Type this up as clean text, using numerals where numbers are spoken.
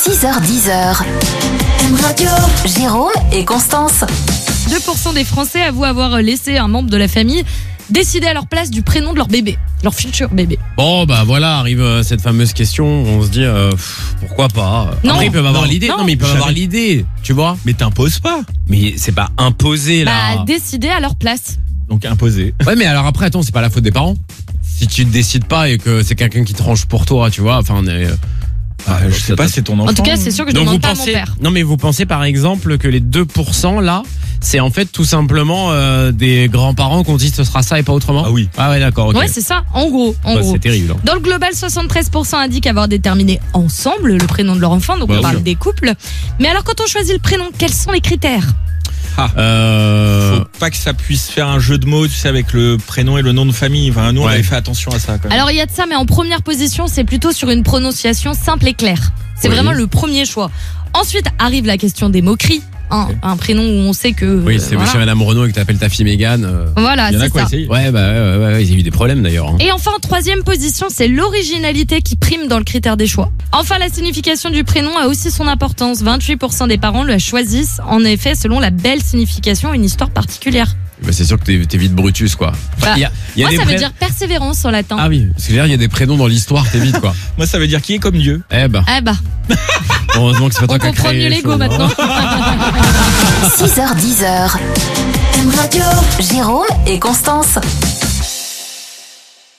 6h10. Radio. Jérôme et Constance. 2% des Français avouent avoir laissé un membre de la famille décider à leur place du prénom de leur bébé, leur futur bébé. Bon, bah voilà, arrive cette fameuse question. On se dit, pourquoi pas. Non. Après, ils peuvent avoir Non. l'idée. Non. Non, mais ils peuvent Jamais. avoir l'idée, tu vois. Mais t'imposes pas. Mais c'est pas imposé, là. Bah, décider à leur place. Donc imposer. Ouais, mais alors après, attends, c'est pas la faute des parents. Si tu te décides pas et que c'est quelqu'un qui tranche pour toi, tu vois. Enfin, Je sais pas, c'est ton enfant. En tout cas, c'est sûr que je donc demande vous pas à mon pensez, père. non mais vous pensez par exemple que les 2% là, c'est en fait tout simplement des grands-parents qu'on dit ce sera ça et pas autrement. Ah oui. Ah ouais, d'accord. Ok. Ouais, c'est ça, en gros. Bah, c'est terrible. hein. Dans le global, 73% indiquent avoir déterminé ensemble le prénom de leur enfant, donc Bah, on parle oui. des couples. Mais alors, quand on choisit le prénom, quels sont les critères ? Faut pas que ça puisse faire un jeu de mots, tu sais, avec le prénom et le nom de famille. Enfin, nous, on Ouais. avait fait attention à ça, quand même. Alors, il y a de ça, mais en première position, c'est plutôt sur une prononciation simple et claire. C'est Oui. vraiment le premier choix. Ensuite arrive la question des moqueries. Un prénom où on sait que... Oui, c'est voilà. monsieur et madame Renaud et que t'appelles ta fille Mégane. Voilà, Il y en a c'est quoi ça. essayer. Ouais, bah ouais, ils ont eu des problèmes d'ailleurs. hein. Et enfin, en troisième position, c'est l'originalité qui prime dans le critère des choix. Enfin, la signification du prénom a aussi son importance. 28% des parents le choisissent, en effet, selon la belle signification, une histoire particulière. Bah, c'est sûr que t'es vite Brutus quoi. Bah, il y a Moi, des ça veut pré- dire persévérance en latin. Ah oui, parce que il y a des prénoms dans l'histoire, t'es vite quoi. Moi, ça veut dire qui est comme Dieu. Eh bah, Eh bah, heureusement que c'est pas toi on qui as comprend créé mieux les l'ego choses, hein. maintenant. 6h10. Radio. Jérôme et Constance.